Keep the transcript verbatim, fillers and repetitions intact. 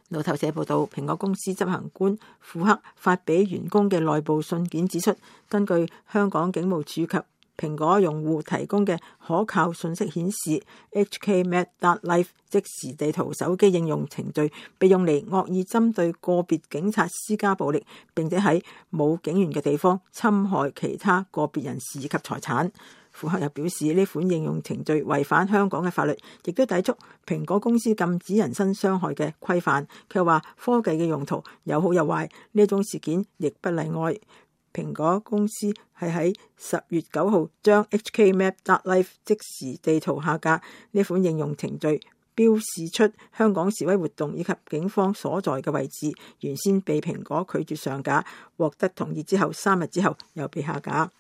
路透社報道，蘋果公司執行官庫克發俾員工嘅內部信件指出，根據香港警務處及蘋果用戶提供嘅可靠信息顯示 ，H K Map dot Live 即時地圖手機應用程序被用嚟惡意針對個別警察施加暴力，並且喺冇警員嘅地方侵害其他個別人士及財產。庫克又表示，呢款應用程序違反香港嘅法律，亦都抵觸蘋果公司禁止人身傷害嘅規範。佢話科技嘅用途有好有壞，呢種事件亦不例外。蘋果公司係喺十月九號將 H K Map dot Live 即時地圖下架，呢款應用程序標示出香港示威活動以及警方所在嘅位置，原先被蘋果拒絕上架，獲得同意之後，三日之後又被下架。